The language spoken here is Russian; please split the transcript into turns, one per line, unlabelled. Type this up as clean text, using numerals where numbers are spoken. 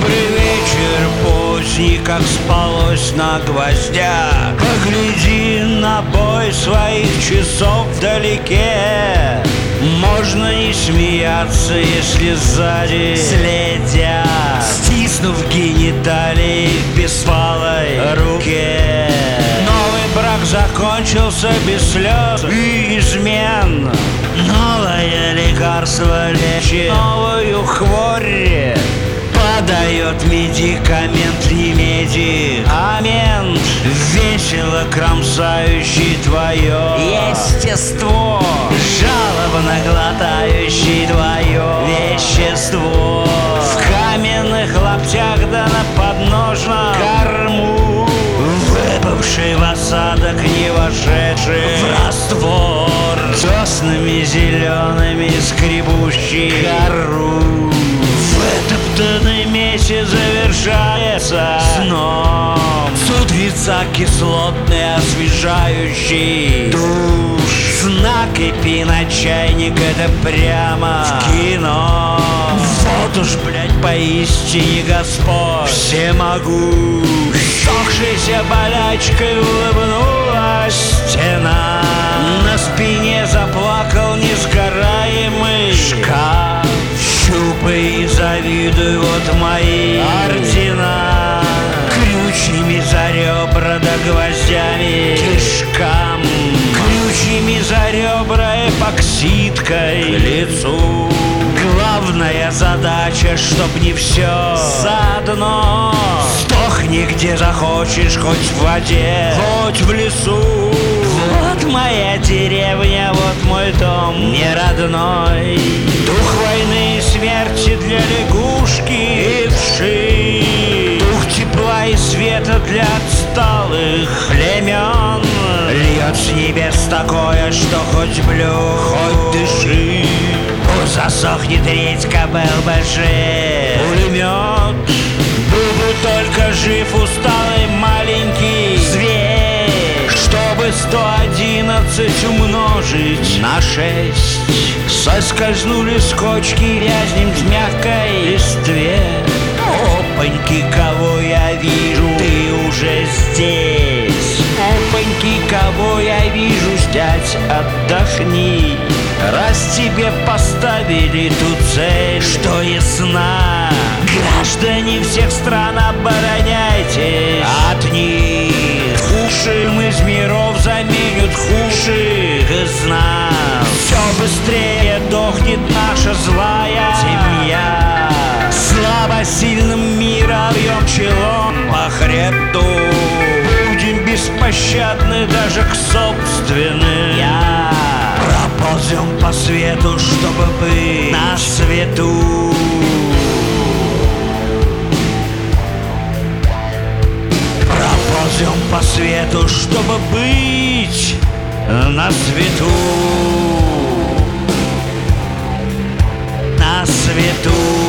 Добрый вечер, поздний, как спалось на гвоздях. Погляди на бой своих часов вдалеке. Можно не смеяться, если сзади следят, стиснув гениталии в бесполой руке. Новый брак закончился без слез и измен. Новое лекарство лечит новую хворь. Подает медикамент не медик, а мент, весело кромсающий твое естество, жалобно глотающий твое вещество. В каменных лаптях да на подножном корму, выпавший в осадок, не вошедший в раствор, соснами зелеными скребущий кору. Вытоптанный месяц завершается сном. С утреца кислотный освежающий душ. Знак и пина чайник — это прямо в кино. Вот уж, блядь, поистине Господь всемогущ. Сохшейся болячкой улыбнулась стена. На спине заплакал несгораемый шкаф. Щупай и завидуй, вот мои ордена. Крючьями за ребра да гвоздями кишкам. Крючьями за ребра, эпоксидкой к лицу. Главная задача, чтоб не все заодно. Сдохни где захочешь, хоть в воде, хоть в лесу. Вот моя деревня, вот мой дом не родной. Дух войны и смерти для лягушки и вши. Дух тепла и света для отсталых племен. Льет с небес такое, что хоть блюй, хоть дыши. Пусть засохнет редька, был бы жив пулемет. Был бы только жив усталый маленький зверь, чтобы 111 умножить на 6. Соскользнули с кочки, вязнем в мягкой листве. Опаньки, кого я вижу, ты уже здесь. Опаньки, кого я вижу, дядь, отдохни. Раз тебе поставили ту цель, что ясна, граждане всех стран, обороняйтесь от них. Худшим из миров заменят худших из нас. Все быстрее дохнет наша злая семья. Слабосильным мира бьем челом по хребту. Будем беспощадны даже к собственным я. Проползем по свету, чтобы быть на свету. Проползем по свету, чтобы быть на свету. На свету.